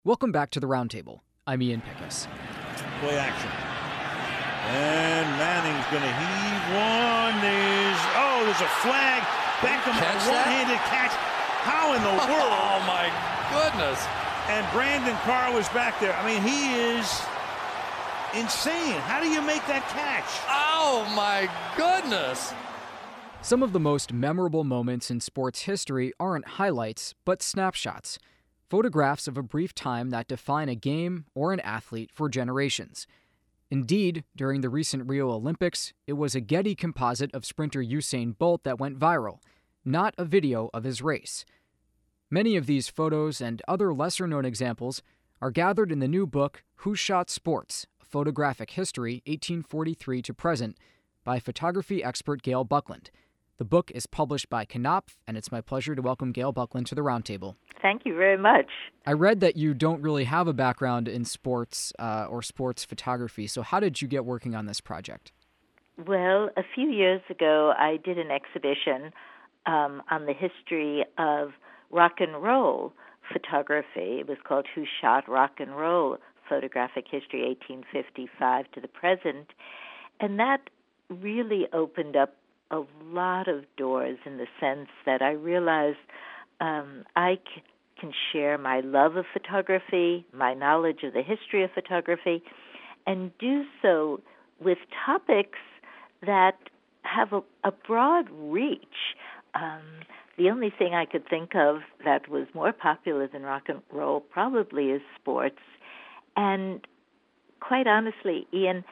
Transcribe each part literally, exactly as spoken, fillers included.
Welcome back to the Roundtable. I'm Ian Pickus. Play action. And Manning's going to heave one. There's, oh, there's a flag. Beckham, a one-handed catch. How in the world? Oh, my goodness. And Brandon Carr was back there. I mean, he is insane. How do you make that catch? Oh, my goodness. Some of the most memorable moments in sports history aren't highlights, but snapshots. Photographs of a brief time that define a game or an athlete for generations. Indeed, during the recent Rio Olympics, it was a Getty composite of sprinter Usain Bolt that went viral, not a video of his race. Many of these photos and other lesser-known examples are gathered in the new book, Who Shot Sports? Photographic History, eighteen forty-three to Present, by photography expert Gail Buckland. The book is published by Knopf, and it's my pleasure to welcome Gail Buckland to the Roundtable. Thank you very much. I read that you don't really have a background in sports uh, or sports photography, so how did you get working on this project? Well, a few years ago, I did an exhibition um, on the history of rock and roll photography. It was called Who Shot Rock and Roll? Photographic History, eighteen fifty-five to the Present. And that really opened up a lot of doors in the sense that I realized um, I c- can share my love of photography, my knowledge of the history of photography, and do so with topics that have a, a broad reach. Um, the only thing I could think of that was more popular than rock and roll probably is sports. And quite honestly, Ian,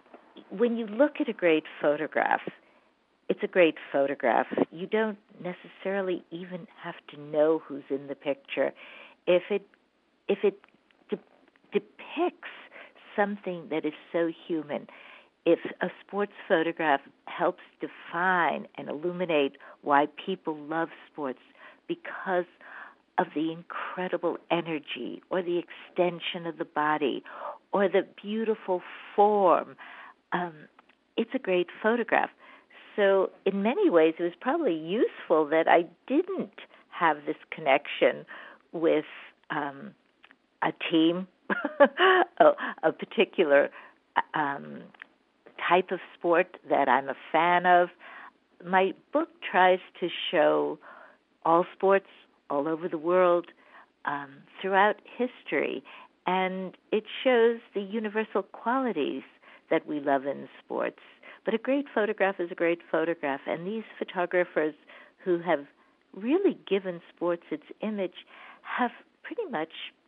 when you look at a great photograph, it's a great photograph. You don't necessarily even have to know who's in the picture. If it if it de- depicts something that is so human, if a sports photograph helps define and illuminate why people love sports because of the incredible energy or the extension of the body or the beautiful form, um, it's a great photograph. So in many ways, it was probably useful that I didn't have this connection with um, a team, a, a particular um, type of sport that I'm a fan of. My book tries to show all sports all over the world, um, throughout history, and it shows the universal qualities that we love in sports. But a great photograph is a great photograph, and these photographers who have really given sports its image have pretty much,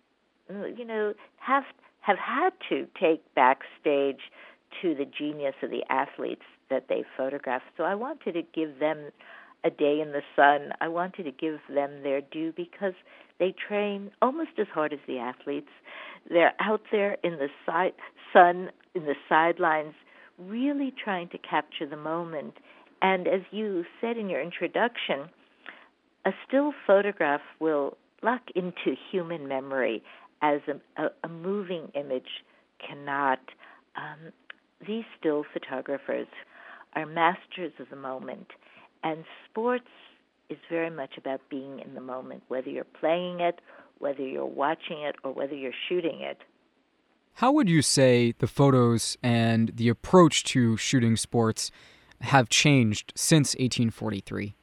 you know, have have had to take backstage to the genius of the athletes that they photographed. So I wanted to give them a day in the sun. I wanted to give them their due because they train almost as hard as the athletes. They're out there in the side, sun, in the sidelines, really trying to capture the moment. And as you said in your introduction, a still photograph will lock into human memory as a, a, a moving image cannot. Um, these still photographers are masters of the moment, and sports is very much about being in the moment, whether you're playing it, whether you're watching it, or whether you're shooting it. How would you say the photos and the approach to shooting sports have changed since eighteen forty-three?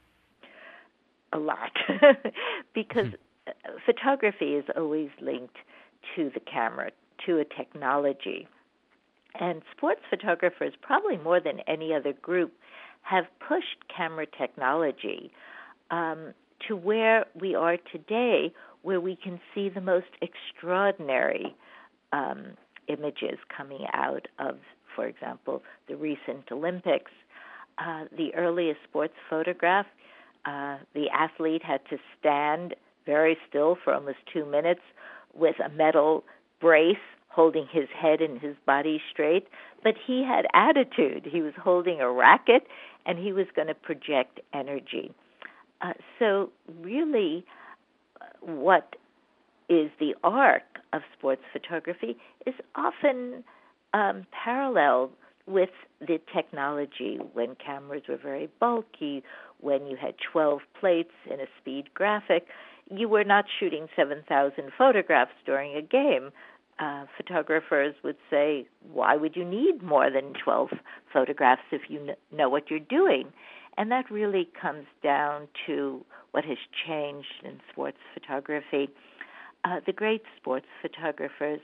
A lot, because mm-hmm. photography is always linked to the camera, to a technology. And sports photographers, probably more than any other group, have pushed camera technology um, to where we are today, where we can see the most extraordinary um, images coming out of, for example, the recent Olympics. Uh, the earliest sports photograph, uh, the athlete had to stand very still for almost two minutes with a metal brace holding his head and his body straight, but he had attitude. He was holding a racket, and he was going to project energy. Uh, so really, what is the arc of sports photography is often um, paralleled with the technology when cameras were very bulky, when you had twelve plates in a speed graphic. you were not shooting seven thousand photographs during a game. Uh, photographers would say, why would you need more than twelve photographs if you kn- know what you're doing? And that really comes down to what has changed in sports photography. Uh, the great sports photographers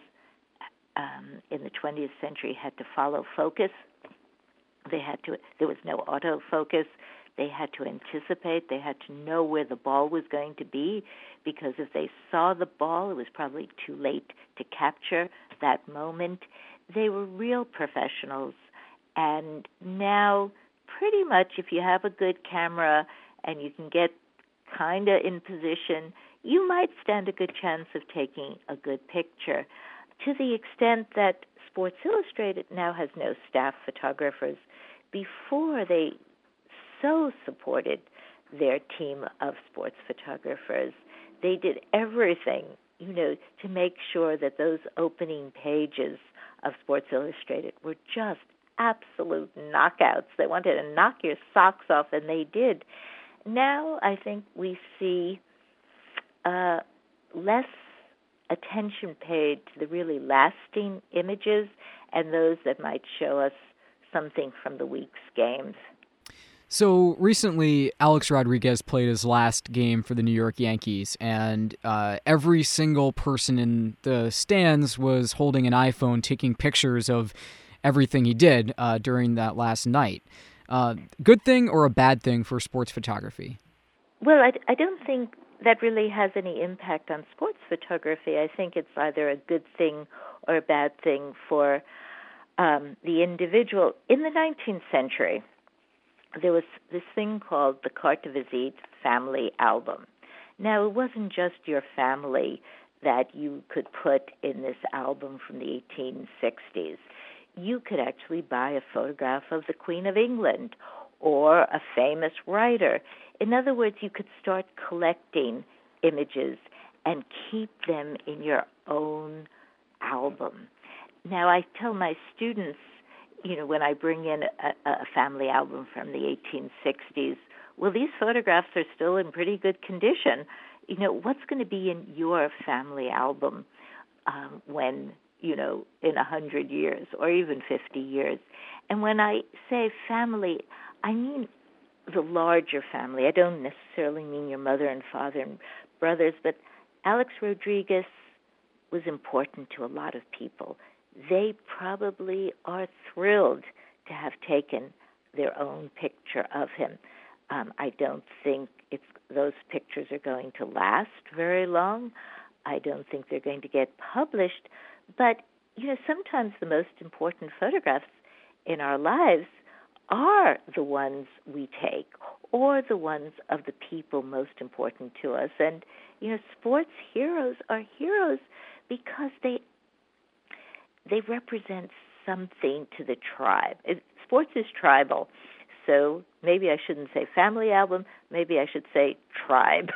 um, in the twentieth century had to follow focus. They had to. There was no autofocus. They had to anticipate. They had to know where the ball was going to be, because if they saw the ball, it was probably too late to capture that moment. They were real professionals. And now, pretty much, if you have a good camera and you can get kind of in position, you might stand a good chance of taking a good picture, to the extent that Sports Illustrated now has no staff photographers. Before, they so supported their team of sports photographers. They did everything, you know, to make sure that those opening pages of Sports Illustrated were just absolute knockouts. They wanted to knock your socks off, and they did. Now I think we see uh, less attention paid to the really lasting images and those that might show us something from the week's games. So recently, Alex Rodriguez played his last game for the New York Yankees, and uh, every single person in the stands was holding an iPhone, taking pictures of everything he did uh, during that last night. Uh, good thing or a bad thing for sports photography? Well, I, I don't think that really has any impact on sports photography. I think it's either a good thing or a bad thing for um, the individual. In the nineteenth century, there was this thing called the carte de visite family album. Now, it wasn't just your family that you could put in this album from the eighteen sixties. You could actually buy a photograph of the Queen of England or a famous writer. In other words, you could start collecting images and keep them in your own album. Now, I tell my students, you know, when I bring in a, a family album from the eighteen sixties, well, these photographs are still in pretty good condition. You know, what's going to be in your family album um, when, you know, in a hundred years or even fifty years? And when I say family, I mean the larger family. I don't necessarily mean your mother and father and brothers, but Alex Rodriguez was important to a lot of people. They probably are thrilled to have taken their own picture of him. Um, I don't think it's, those pictures are going to last very long. I don't think they're going to get published. But, you know, sometimes the most important photographs in our lives are the ones we take, or the ones of the people most important to us. And, you know, sports heroes are heroes because they they represent something to the tribe. It, sports is tribal, so maybe I shouldn't say family album, maybe I should say tribe.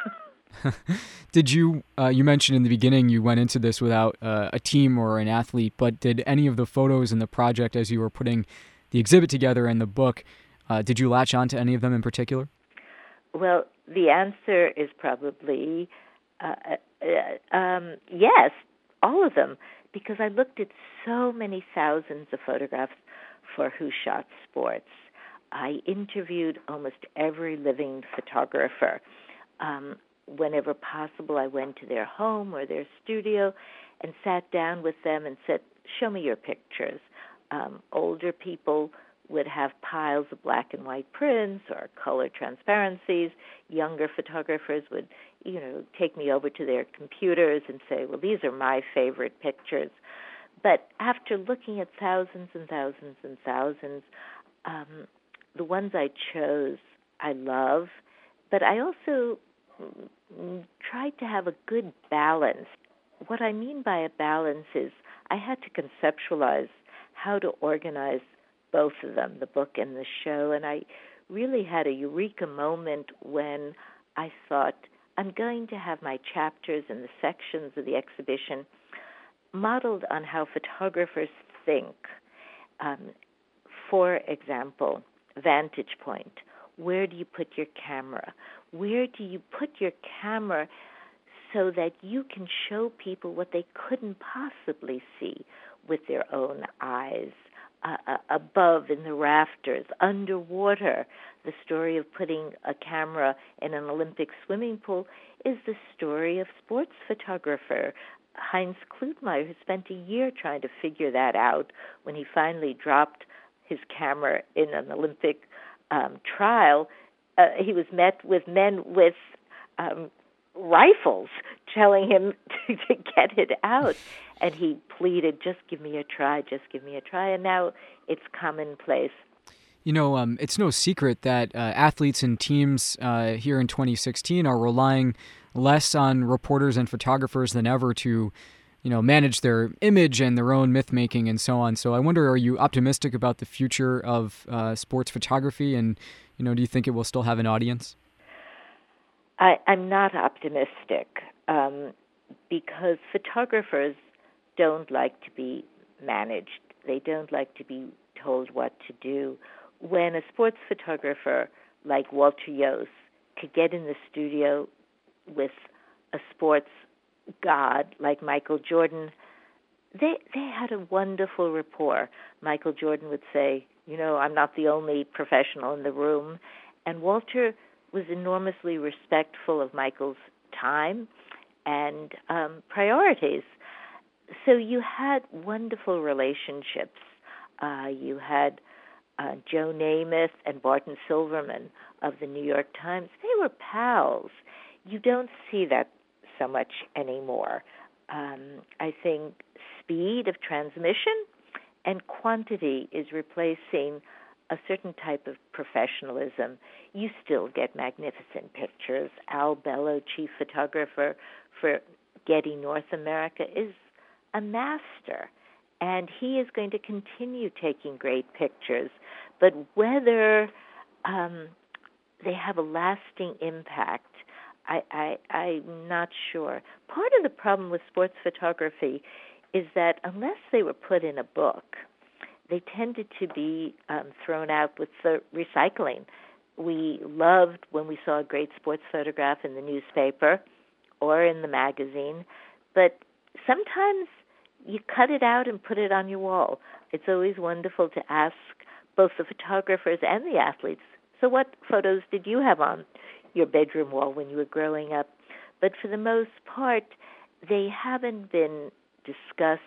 Did you, uh, you mentioned in the beginning you went into this without uh, a team or an athlete, but did any of the photos in the project as you were putting the exhibit together and the book, uh, did you latch on to any of them in particular? Well, the answer is probably uh, uh, um, yes, all of them, because I looked at so many thousands of photographs for Who Shot Sports. I interviewed almost every living photographer. Um, whenever possible, I went to their home or their studio and sat down with them and said, show me your pictures. Um, older people would have piles of black and white prints or color transparencies. Younger photographers would, you know, take me over to their computers and say, well, these are my favorite pictures. But after looking at thousands and thousands and thousands, um, the ones I chose I love, but I also tried to have a good balance. What I mean by a balance is I had to conceptualize how to organize both of them, the book and the show, and I really had a eureka moment when I thought, I'm going to have my chapters and the sections of the exhibition modeled on how photographers think. Um, for example, vantage point. Where do you put your camera? Where do you put your camera so that you can show people what they couldn't possibly see with their own eyes. Uh, uh, above in the rafters, underwater. The story of putting a camera in an Olympic swimming pool is the story of sports photographer Heinz Klutmeier, who spent a year trying to figure that out when he finally dropped his camera in an Olympic um, trial. Uh, he was met with men with um, rifles telling him to, to get it out. And he pleaded, just give me a try, just give me a try. And now it's commonplace. You know, um, it's no secret that uh, athletes and teams uh, here in twenty sixteen are relying less on reporters and photographers than ever to, you know, manage their image and their own myth-making and so on. So I wonder, are you optimistic about the future of uh, sports photography? And, you know, do you think it will still have an audience? I, I'm not optimistic um, because photographers don't like to be managed. They don't like to be told what to do. When a sports photographer like Walter Yost could get in the studio with a sports god like Michael Jordan, they they had a wonderful rapport. Michael Jordan would say, you know, I'm not the only professional in the room. And Walter was enormously respectful of Michael's time and um, priorities. So you had wonderful relationships. Uh, you had uh, Joe Namath and Barton Silverman of the New York Times. They were pals. You don't see that so much anymore. Um, I think speed of transmission and quantity is replacing a certain type of professionalism. You still get magnificent pictures. Al Bello, chief photographer for Getty North America, is a master, and he is going to continue taking great pictures. But whether um, they have a lasting impact, I, I, I'm not sure. Part of the problem with sports photography is that unless they were put in a book, they tended to be um, thrown out with the recycling. We loved when we saw a great sports photograph in the newspaper or in the magazine, but sometimes you cut it out and put it on your wall. It's always wonderful to ask both the photographers and the athletes, so what photos did you have on your bedroom wall when you were growing up? But for the most part, they haven't been discussed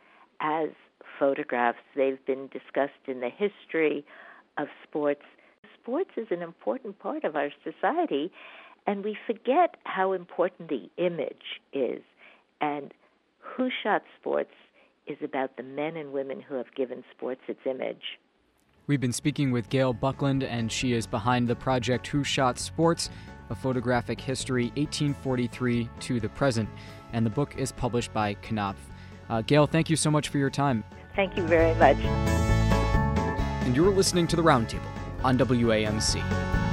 as photographs. They've been discussed in the history of sports. Sports is an important part of our society, and we forget how important the image is. And Who Shot Sports is about the men and women who have given sports its image. We've been speaking with Gail Buckland, and she is behind the project Who Shot Sports, a photographic history eighteen forty-three to the present, and the book is published by Knopf. Uh, Gail, thank you so much for your time. Thank you very much. And you're listening to The Roundtable on W A M C.